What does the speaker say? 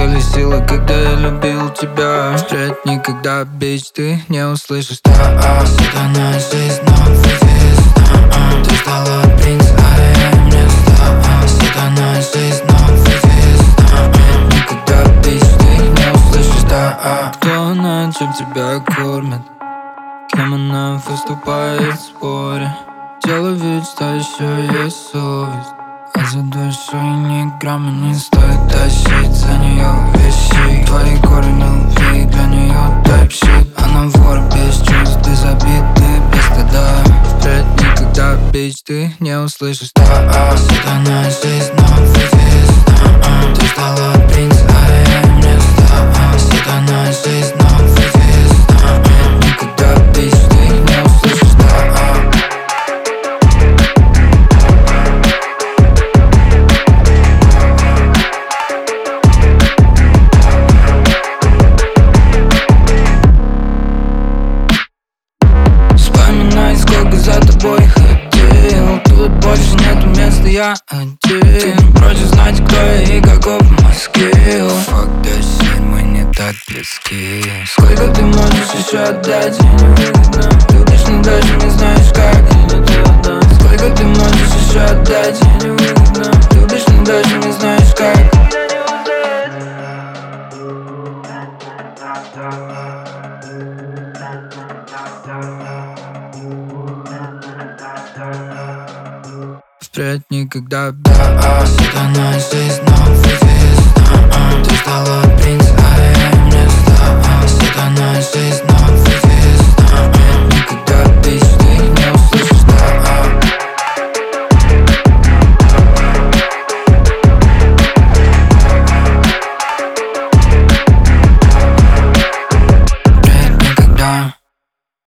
стали силы, когда я любил тебя. Впредь никогда, бич, ты не услышишь. Сатана жизнь, но выйдет. Ты ждала принца, а я не ждала. Сатана жизнь, но выйдет. Впредь никогда, бич, ты не услышишь. Кто она, чем тебя кормит? Кем она выступает в споре? Дело ведь, что еще есть совесть. А за душой ни грамма не стоит тащить за нее вещи. Твои корни любви для нее type-shit. Она вор без чувств, безобидный, без стыда. Впредь никогда, бич, ты не услышишь. Сатана жизнь, но выйдет. Ты ждала принца, а я не ждала. Сатана жизнь, но выйдет. Впредь никогда, бич, ты не услышишь. Вспоминай, сколько за тобой ходил. Тут больше нету места, я один. Ты не против знать, кто я и каков мой скилл. Fuck that shit, мы не так близки. Сколько ты можешь еще отдать, я не выгодно. Любишь, но даже не знаешь как, и не ты одна. Сколько ты можешь еще отдать, я не выгодно. Любишь, но даже не знаешь как. Впредь никогда. Сатана жизнь, но выйдет. Ты ждала принца, а я не ждала. Сатана жизнь, но